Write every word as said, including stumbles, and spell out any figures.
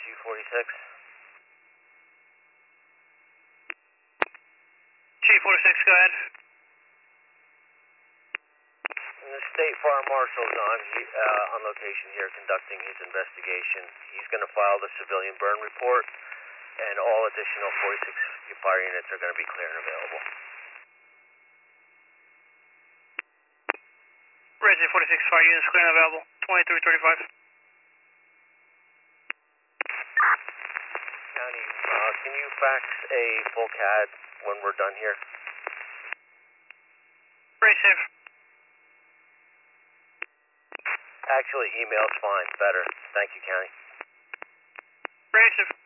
G forty-six. G forty-six, go ahead. And the state fire marshal's on he, uh, on location here conducting his investigation. He's going to file the civilian burn report, and all additional forty-six fire units are going to be clear and available. Reggie forty-six fire units clear and available. twenty-three thirty-five. County, uh, can you fax a full C A D when we're done here? Very safe. Actually, email's fine. Better. Thank you, County. Very safe.